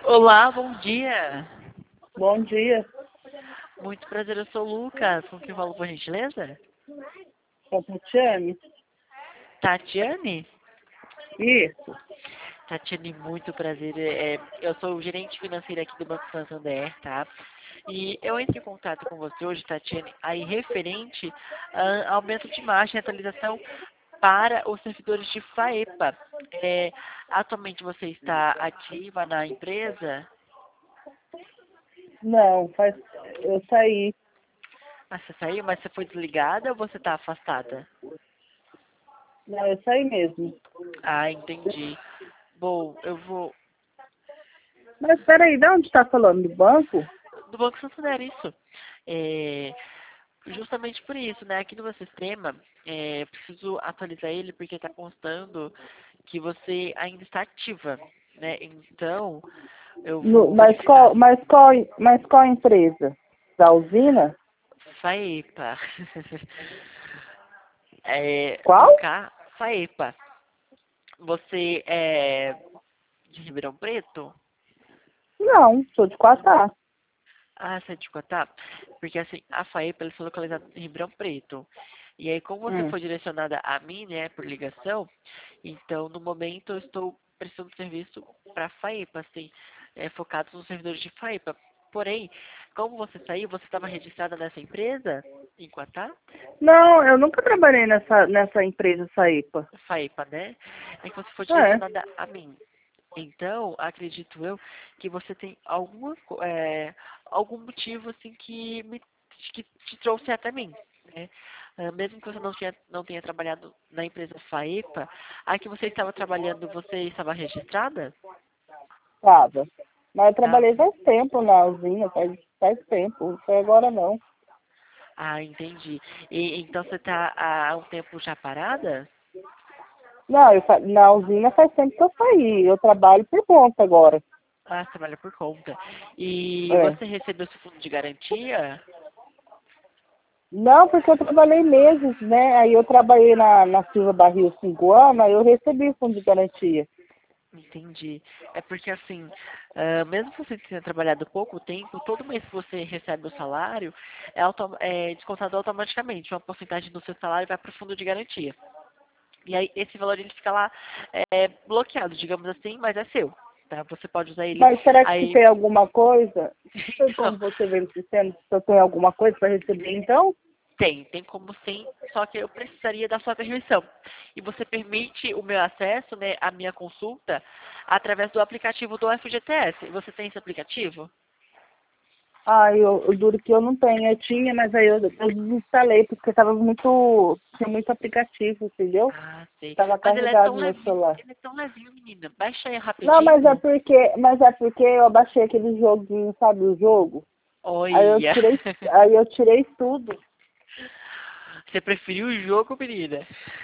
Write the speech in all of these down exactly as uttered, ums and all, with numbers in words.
Olá, bom dia. Bom dia, Muito prazer, eu sou o Lucas. Com quem falo, por gentileza? com Tatiane. Tatiane? Isso. Tatiane, muito prazer. É, eu sou o gerente financeiro aqui do Banco Santander, tá? E eu entro em contato com você hoje, Tatiane, aí referente a aumento de margem e atualização para os servidores de FAEPA. É, atualmente você está ativa na empresa? Não, faz. Eu saí. Ah, você saiu, mas você foi desligada ou você está afastada? Não, eu saí mesmo. Ah, entendi. Bom, eu vou. Mas peraí, de onde está falando? Do banco? Do Banco Santander, isso. É, justamente por isso, né? Aqui no meu sistema, é, preciso atualizar ele porque está constando que você ainda está ativa, né? Então, eu No, vou mas, verificar. qual, mas, qual, mas qual empresa? Da usina? FAEPA. É, no Qual? K, FAEPA. Você é de Ribeirão Preto? Não, sou de Quatá. Ah, você é de Cotá? Porque assim, a FAEPA ela está localizada em Ribeirão Preto. E aí, como você Hum. foi direcionada a mim, né, por ligação, então no momento eu estou prestando serviço para a FAEPA, assim, é, focados nos servidores de FAEPA. Porém, como você saiu, você estava registrada nessa empresa, em Quatá? Não, eu nunca trabalhei nessa, nessa empresa Saípa. FAEPA, né? É que você foi É. direcionada a mim. Então, acredito eu que você tem alguma, co- é, algum motivo assim que me que te trouxe até mim, né? Ah, mesmo que você não tenha, não tenha trabalhado na empresa FAEPA, a que você estava trabalhando, você estava registrada? Tava. Mas eu Tá? trabalhei faz tempo na usina, faz, faz tempo. Não foi agora não. Ah, entendi. E então você está há um tempo já parada? Não, eu, fa- na usina faz tempo que eu saí. Eu trabalho por conta agora. Ah, você trabalha por conta. E É. você recebeu seu fundo de garantia? Não, porque eu trabalhei meses, né? Aí eu trabalhei na, na Silva Barril cinco anos, aí eu recebi o fundo de garantia. Entendi. É porque assim, ah, mesmo que você tenha trabalhado pouco tempo, todo mês que você recebe o salário é, auto, é descontado automaticamente. Uma porcentagem do seu salário vai para o fundo de garantia. E aí esse valor ele fica lá é, bloqueado, digamos assim, mas é seu. Tá? Você pode usar ele Mas será que aí. tem alguma coisa? Tem Então, como você ver no sistema se eu tenho alguma coisa para receber então? tem, tem como sim, só que eu precisaria da sua permissão. E você permite o meu acesso, né, à minha consulta, através do aplicativo do F G T S. Você tem esse aplicativo? Ah, eu, eu duro que eu não tenho. Eu tinha, mas aí eu, eu desinstalei porque tava muito. Tinha muito aplicativo, entendeu? Ah, sei. Tava Mas ele é tão carregado no meu levinho, celular. ele é tão levinho, menina. Baixa aí Não, mas é rapidinho. porque, mas é porque eu baixei aquele joguinho, sabe, o jogo? Aí eu Olha. tirei, aí eu tirei tudo. Você preferiu o jogo, menina?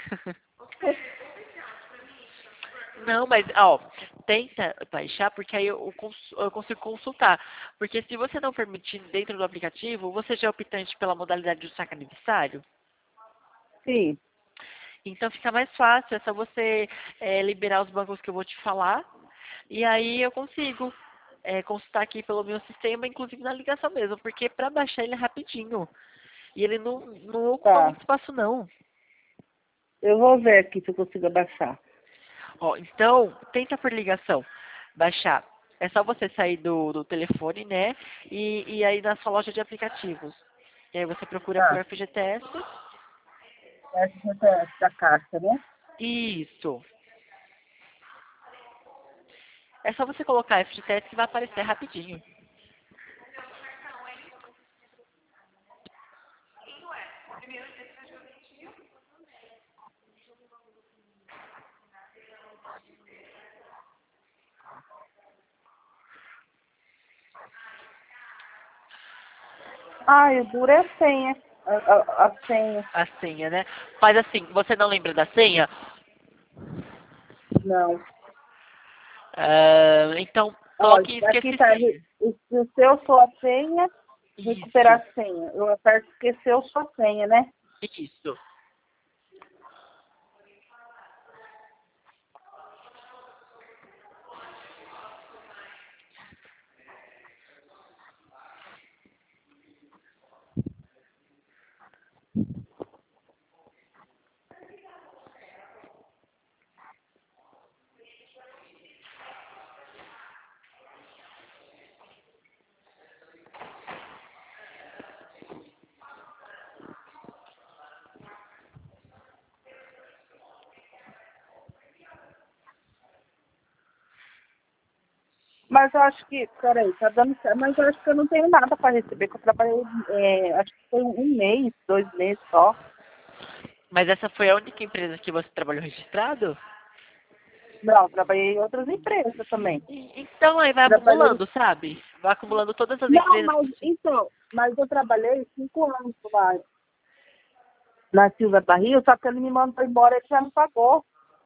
Não, mas, ó, tenta baixar, porque aí eu, cons- eu consigo consultar. Porque se você não permitir dentro do aplicativo, você já é optante pela modalidade do saque aniversário. Sim. Então fica mais fácil, é só você é, liberar os bancos que eu vou te falar. E aí eu consigo é, consultar aqui pelo meu sistema, inclusive na ligação mesmo, porque para baixar ele é rapidinho. E ele não, não ocupa Tá. muito espaço, não. Eu vou ver aqui se eu consigo abaixar. Ó, então, tenta por ligação baixar. É só você sair do, do telefone, né? E, e aí na sua loja de aplicativos. E aí você procura por Tá. F G T S. S G P S da Caixa, né? Isso. É só você colocar F G T S que vai aparecer rapidinho. Ah, o duro é a senha. A, a, a senha. A senha, né? Faz assim, você não lembra da senha? Não. Ah, então, Ó, coloque aqui esqueci tá. re- senha. Esqueceu sua senha, recuperar Isso, a senha. Eu aperto esqueceu sua senha, né? isso. Mas eu acho que, peraí, tá dando certo, mas eu acho que eu não tenho nada para receber, que eu trabalhei, é, acho que foi um mês, dois meses só. Mas essa foi a única empresa que você trabalhou registrado? Não, trabalhei em outras empresas também. E- Então aí vai Trabalhei. acumulando, sabe? Vai acumulando todas as Não, empresas mas possíveis. então, mas eu trabalhei cinco anos lá na Silva Barril, só que ele me mandou embora, ele já não pagou.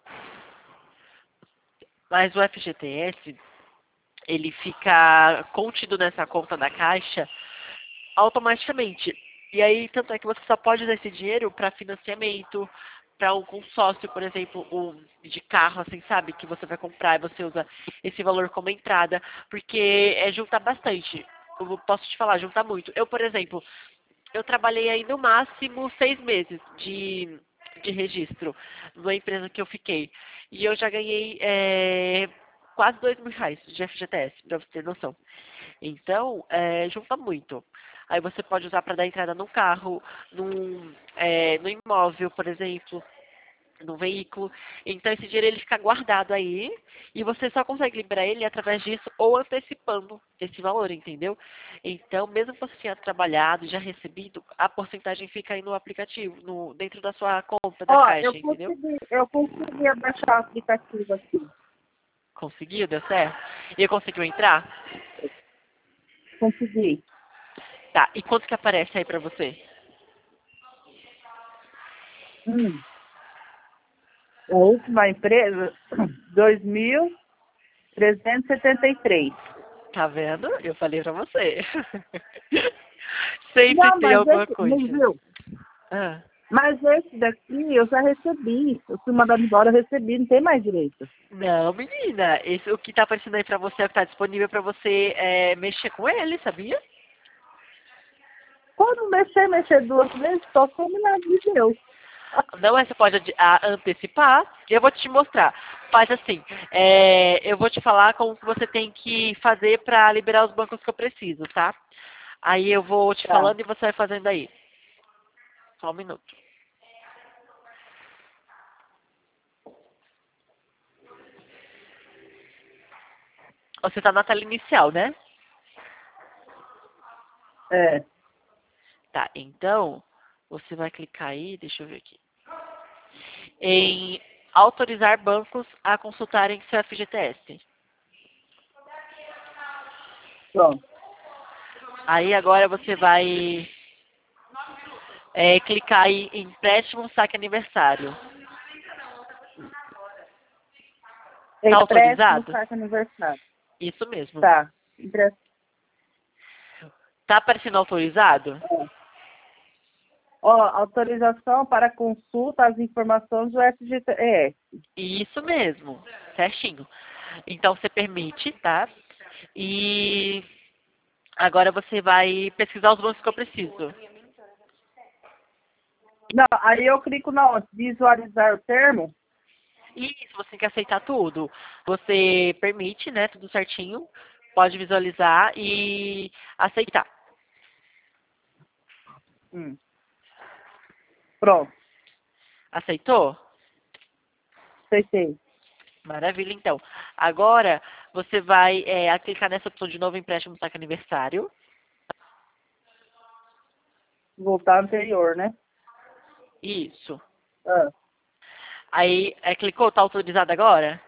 Mas o F G T S, ele fica contido nessa conta da Caixa automaticamente. E aí, tanto é que você só pode usar esse dinheiro para financiamento, para um consórcio, por exemplo, um de carro, assim, sabe? Que você vai comprar e você usa esse valor como entrada, porque é juntar bastante. Eu posso te falar, juntar muito. Eu, por exemplo, eu trabalhei aí no máximo seis meses de, de registro numa empresa que eu fiquei. E eu já ganhei é, quase dois mil reais de F G T S, pra você ter noção. Então, é, junta muito. Aí você pode usar para dar entrada num carro, num, é, no imóvel, por exemplo, no veículo. Então esse dinheiro ele fica guardado aí e você só consegue liberar ele através disso ou antecipando esse valor, entendeu? Então, mesmo que você tenha trabalhado, já recebido, a porcentagem fica aí no aplicativo, no, dentro da sua conta da Ó, eu Caixa, entendeu? consegui, eu consegui abaixar o aplicativo aqui. Conseguiu? Deu certo? E conseguiu entrar? Consegui. Tá. E quanto que aparece aí pra você? Hum. A última empresa, dois mil trezentos e setenta e três. Tá vendo? Eu falei pra você. Sempre Não, tem mas alguma esse, não coisa. viu? Ah. Mas esse daqui eu já recebi. Eu fui mandado embora, eu recebi, não tem mais direito. Não, menina. Esse, o que tá aparecendo aí pra você é o que tá disponível pra você é, mexer com ele, sabia? Quando mexer, mexer duas vezes, só combinado de Deus. Não é, você pode adi- a- antecipar. Eu vou te mostrar. Faz assim. é, eu vou te falar como que você tem que fazer pra liberar os bancos que eu preciso, tá? Aí eu vou te Tá. falando e você vai fazendo aí. Só um minuto. Você tá na tela inicial, né? É. Tá, então, você vai clicar aí, deixa eu ver aqui, em autorizar bancos a consultarem seu F G T S. Pronto. Aí agora você vai é, clicar aí em empréstimo saque aniversário. Tá Empréstimo, autorizado? carta aniversário. Isso mesmo. Tá. Empréstimo. Tá aparecendo autorizado? Ó, autorização para consulta às informações do F G T S. Isso mesmo, certinho. Então você permite, tá? E agora você vai pesquisar os bancos que eu preciso. Não, aí eu clico na onde? Visualizar o termo. Isso, você tem que aceitar tudo. Você permite, né, tudo certinho, pode visualizar e aceitar. Hum. Pronto. Aceitou? Aceitei. Maravilha, então. Agora, você vai é, clicar nessa opção de novo empréstimo saque aniversário. Voltar anterior, né? Isso. Ah, Aí, é, clicou, tá autorizado agora?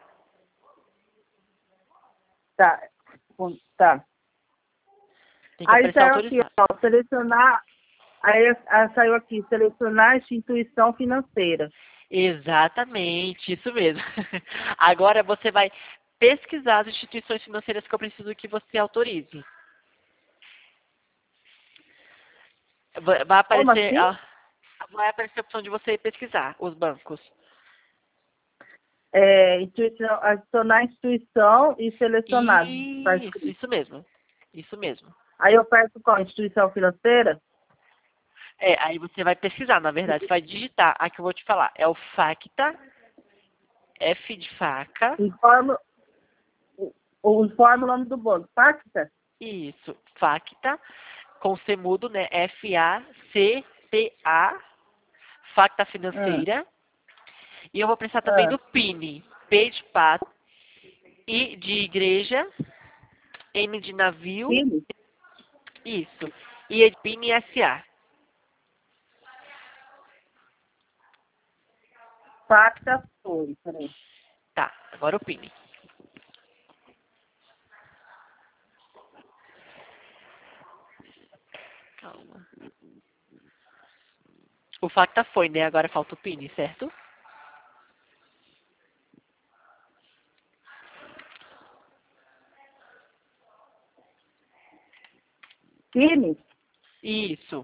tá. Com- Tá. Tem que Aí aparecer saiu aqui, autorizado. ó, selecionar. Aí ah, saiu aqui, selecionar instituição financeira. Exatamente, isso mesmo. Agora você vai pesquisar as instituições financeiras que eu preciso que você autorize. Vai vai Como aparecer, assim? a- vai aparecer a opção de você pesquisar os bancos. É, instituição, adicionar instituição e selecionar. Tá Isso, escrito. isso mesmo. Isso mesmo. Aí eu peço qual? Instituição financeira? É, aí você vai pesquisar, na verdade, você vai digitar. Aqui eu vou te falar. É o Facta, F de faca, Informa, o, o informa o nome do banco. Pacta? isso, Facta, com C mudo, né? F A C T A, Facta Ah, Financeira. E eu vou precisar também ah, do P I N, P de pato, I de igreja, N de navio. Pini? Isso. I de Pini S A. Facta foi, peraí. Tá, agora o Pini. Calma. O Facta foi, né? Agora falta o Pini, certo? Pini? Isso.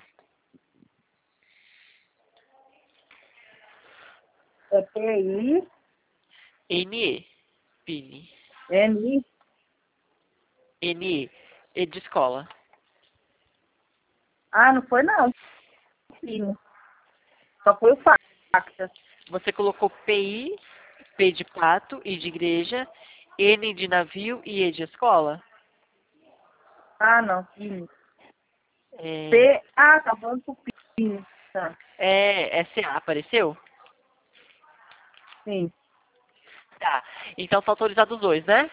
É P I N E. Pini. N I? N E. E de escola. Ah, não foi não. Pini. Só foi o Facta. Você colocou P I, P de pato, I de igreja, N de navio e E de escola? Ah, não. Pini. É, P. Ah, tá falando pro Pini. Tá. é S A, apareceu? Sim. Tá. Então tá autorizado os dois, né?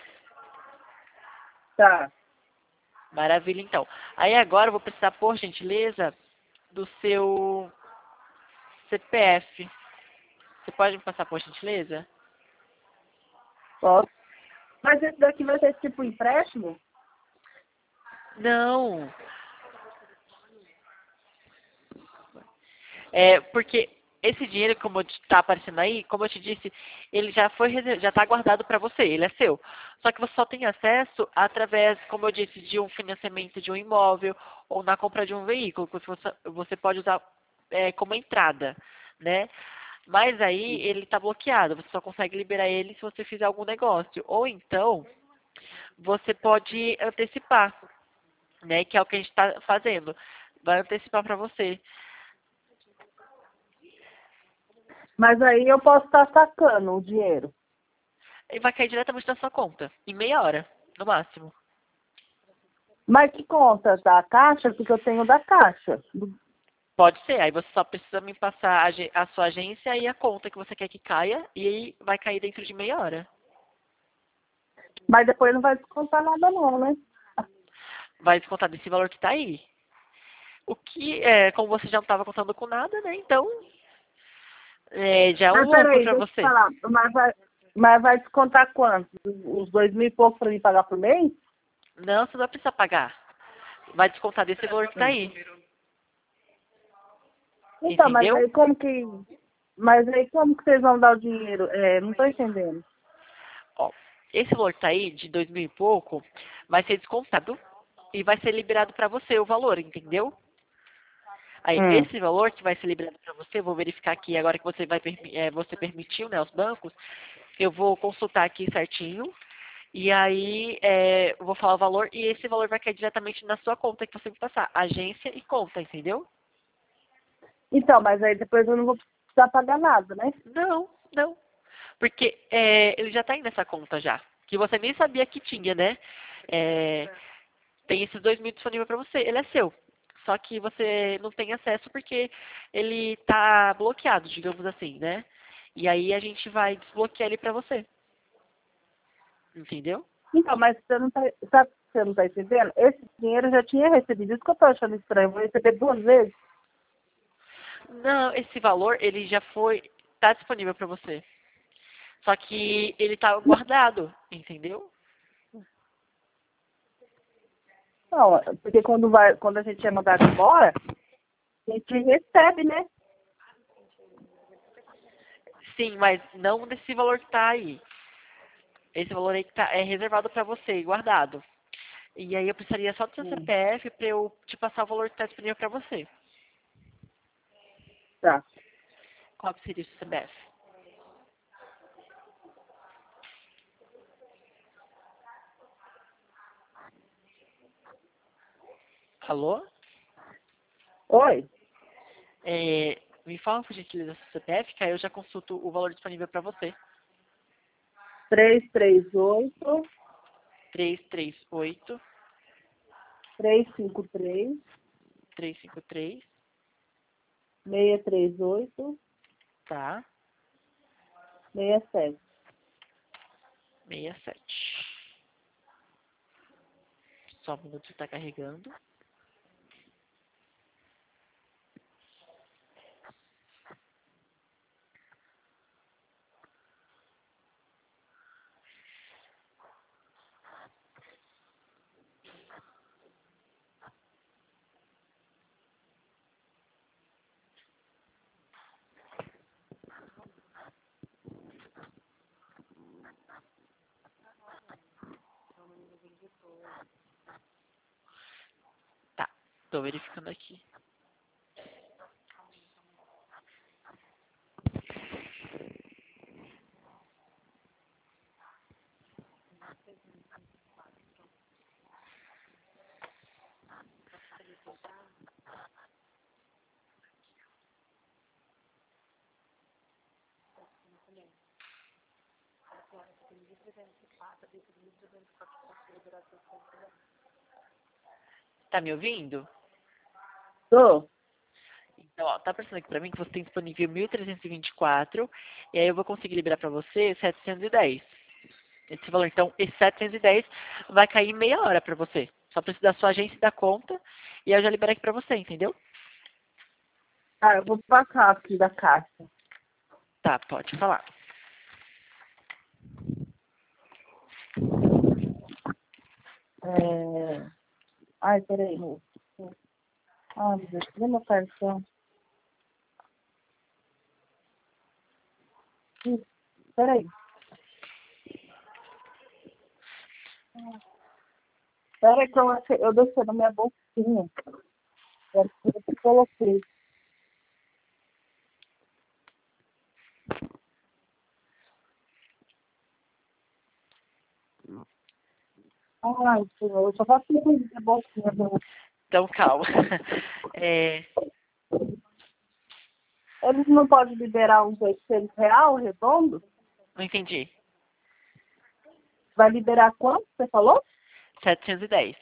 Tá. Maravilha, então. Aí agora eu vou precisar, por gentileza, do seu C P F. Você pode me passar, por gentileza? Posso. Mas esse daqui vai ser tipo empréstimo? Não. É, porque esse dinheiro, como está aparecendo aí, como eu te disse, ele já foi reser- já está guardado para você, ele é seu. Só que você só tem acesso através, como eu disse, de um financiamento de um imóvel ou na compra de um veículo, que você, você pode usar é, como entrada, né? Mas aí ele está bloqueado, você só consegue liberar ele se você fizer algum negócio. Ou então, você pode antecipar, né? Que é o que a gente está fazendo. Vai antecipar para você. Mas aí eu posso estar sacando o dinheiro. E vai cair diretamente na sua conta, em meia hora, no máximo. Mas que conta? Da Caixa? Porque eu tenho da Caixa. Pode ser, aí você só precisa me passar a, age- a sua agência e a conta que você quer que caia, e aí vai cair dentro de meia hora. Mas depois não vai descontar nada não, né? Vai descontar desse valor que está aí. O que, é, como você já não estava contando com nada, né? Então, é, já é um Mas lucro peraí, para deixa eu te você. falar. Mas vai, mas vai descontar quanto? Os dois mil e pouco para mim pagar por mês? Não, você não vai precisar pagar. Vai descontar desse valor que está aí. Então, mas Entendeu? aí como que. Mas aí como que vocês vão dar o dinheiro? É, não tô entendendo. Ó, esse valor que está aí, de dois mil e pouco, vai ser descontado e vai ser liberado para você o valor, entendeu? Aí, Hum. esse valor que vai ser liberado para você, eu vou verificar aqui agora que você vai permi- eh, você permitiu, né, aos bancos, eu vou consultar aqui certinho e aí eh, eu vou falar o valor e esse valor vai cair diretamente na sua conta que você me passar, agência e conta, entendeu? Então, mas aí depois eu não vou precisar pagar nada, né? Não, não, porque eh, ele já está aí nessa conta já, que você nem sabia que tinha, né? Eh, tem esses dois mil disponível para você, ele é seu. Só que você não tem acesso porque ele está bloqueado, digamos assim, né? E aí a gente vai desbloquear ele para você. Entendeu? Então, mas você não tá, sabe, que você não tá entendendo? Esse dinheiro eu já tinha recebido. Isso que eu tô achando estranho. Eu vou receber duas vezes. Não, esse valor ele já foi, está disponível para você. Só que ele está guardado, entendeu? Não, porque quando, vai, quando a gente é mandado embora, a gente recebe, né? Sim, mas não desse valor que está aí. Esse valor aí que tá, é reservado para você, guardado. E aí eu precisaria só do seu Hum, C P F para eu te passar o valor que está disponível para você. tá. Qual que seria o seu C P F? Alô? Oi? É, me fala, por gentileza, o seu C P F, que aí eu já consulto o valor disponível para você. três três oito, três três oito, três cinco três, três cinco três, seis três oito, tá? seis sete. sessenta e sete. Só um minuto, está carregando. Tá, tô verificando aqui. Tá me ouvindo? Tô. Então, ó, tá aparecendo aqui pra mim que você tem disponível mil trezentos e vinte e quatro, e aí eu vou conseguir liberar pra você setecentos e dez. Esse valor, então, esse setecentos e dez vai cair em meia hora pra você. Só precisa da sua agência e da conta, e eu já libero aqui pra você, entendeu? Ah, eu vou passar aqui da caixa. Tá, pode falar. É... Ai, peraí. Ai, meu Deus, cadê meu cartão? Ih, peraí. Peraí que eu, achei- eu deixei na minha bolsinha. Era que eu coloquei. Ai, senhor, eu só faço isso na minha bolsinha. Meu. Então, calma. É, Eles não podem liberar uns oitocentos real redondo? não entendi. Vai liberar quanto, você falou? setecentos e dez.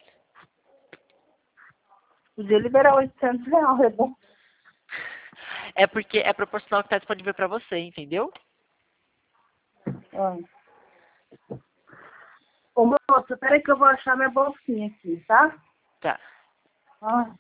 Podia liberar oitocentos real redondo. É porque é proporcional ao que está disponível para você, entendeu? Ai. Ô, moça, peraí que eu vou achar minha bolsinha aqui, tá? Tá. Ai.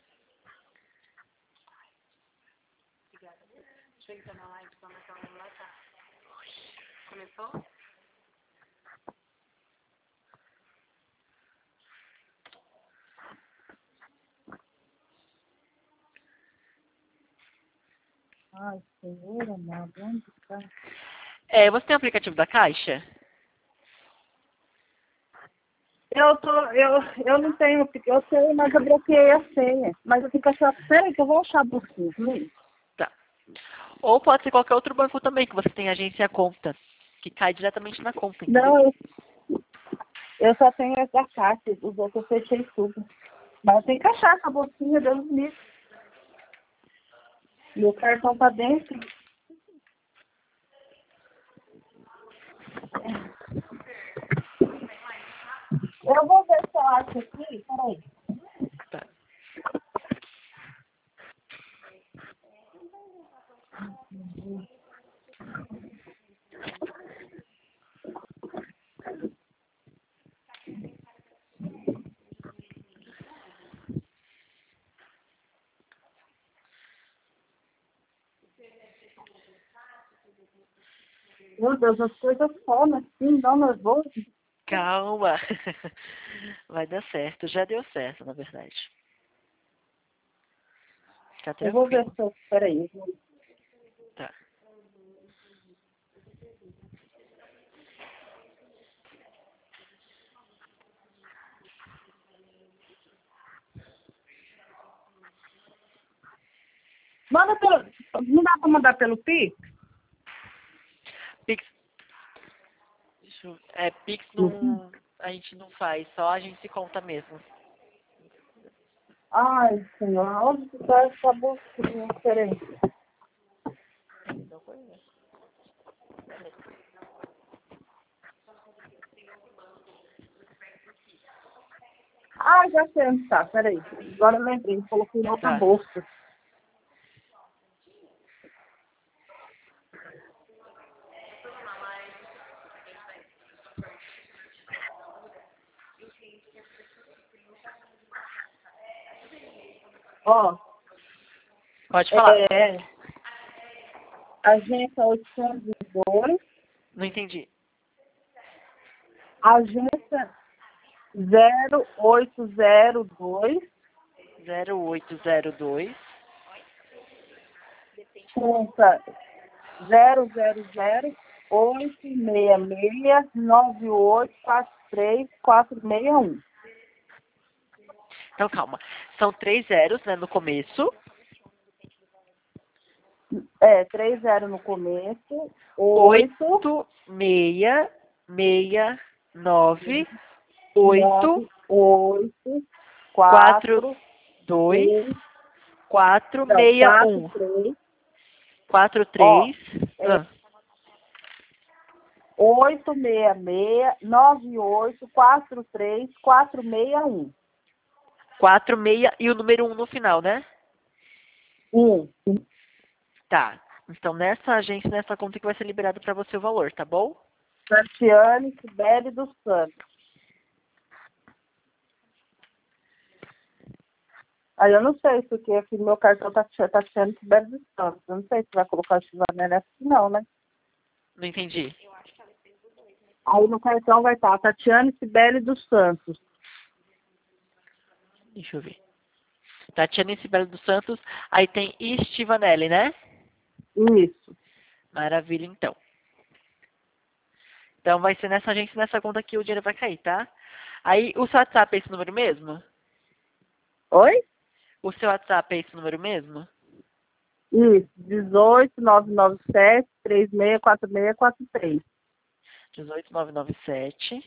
Ai, senhor amado, onde tá? É, você tem o aplicativo da Caixa? Eu tô, eu, eu não tenho, porque eu tenho, mas eu bloqueei a senha. Mas eu fico achando, peraí que eu vou achar a bolsinha, peraí. Tá. Ou pode ser qualquer outro banco também, que você tem agência e conta. Que cai diretamente na conta, entendeu? Não, eu, eu só tenho essa caixa, os outros eu fechei tudo. Mas eu tenho que achar essa bolsinha, Deus me livre. Meu cartão tá dentro. Eu vou ver se eu acho aqui, peraí. Tá. Meu Deus, as coisas somem assim, dá um nervoso. Calma. Vai dar certo. Já deu certo, na verdade. Fica Eu vou ver tranquilo. se eu, peraí. Tá. Manda pelo, não dá pra mandar pelo Pix? Pix. Deixa eu, é, Pix não. A gente não faz, só a gente se conta mesmo. Ai, senhor, onde que tá essa bolsinha? Peraí. Não conheço. Ah, já sei onde tá, peraí. Agora eu lembrei, coloquei na outra Tá. bolsa. Ó, Pode falar. é, agência oitocentos e dois, Não entendi. agência zero oito zero dois, zero oito zero dois, conta zero zero zero oito seis seis nove oito quatro três quatro seis um. Então, calma. São três zeros, né, no começo. É, três zero no começo, oito, oito, seis, seis, nove, oito, oito, quatro, quatro, dois, três, quatro, não, seis, quatro, um. três, quatro, ó, três. é, Ah, oito seis seis nove oito quatro três quatro seis um. quatro, seis e o número um no final, né? Um. Tá. Então, nessa agência, nessa conta que vai ser liberado para você o valor, tá bom? Tatiane Sibeli dos Santos. Aí eu não sei porque aqui no meu cartão tá Tatiane Sibeli dos Santos. Eu não sei se vai colocar o Chivanelli assim, não, né? Não entendi. Aí no cartão vai estar Tatiane Sibeli dos Santos. Deixa eu ver. Tatiana Sibeli dos Santos. Aí tem Estivanelli, né? Isso. Maravilha, então. Então, vai ser nessa agência, nessa conta que o dinheiro vai cair, tá? Aí, o seu WhatsApp é esse número mesmo? Oi? O seu WhatsApp é esse número mesmo? Isso. dezoito, nove nove sete, três seis quatro seis quatro três. dezoito nove nove sete.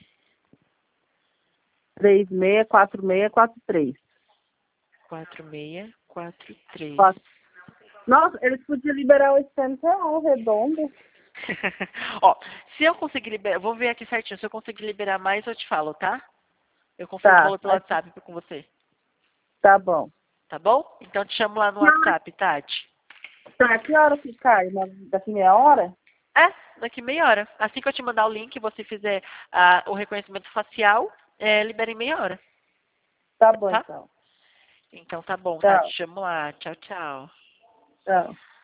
três seis quatro seis quatro três. quatro seis quatro três. Quatro. Nossa, eles podiam liberar oitocentos reais, redondo. Ó, se eu conseguir liberar, vou ver aqui certinho, se eu conseguir liberar mais, eu te falo, tá? Eu confirmo o Tá, valor pelo WhatsApp com você, tá bom. tá bom? Então te chamo lá no WhatsApp, Tati. Tá, que hora que cai? Na- Daqui meia hora? É, daqui meia hora. Assim que eu te mandar o link e você fizer ah, o reconhecimento facial, é, libera em meia hora, Tá bom, tá? então. Então tá bom, Tati, Tchau, te chamo lá. Tchau, tchau. tchau.